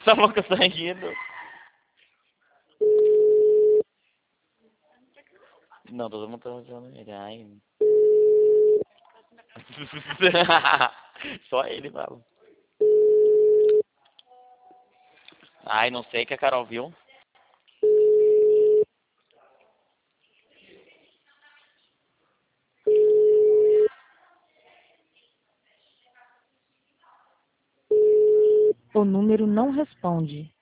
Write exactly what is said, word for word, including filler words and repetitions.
Essa boca tá rindo. Não, todo mundo tá usando ele. Ai. Só ele fala. Ai, não sei que a Carol viu. O número não responde.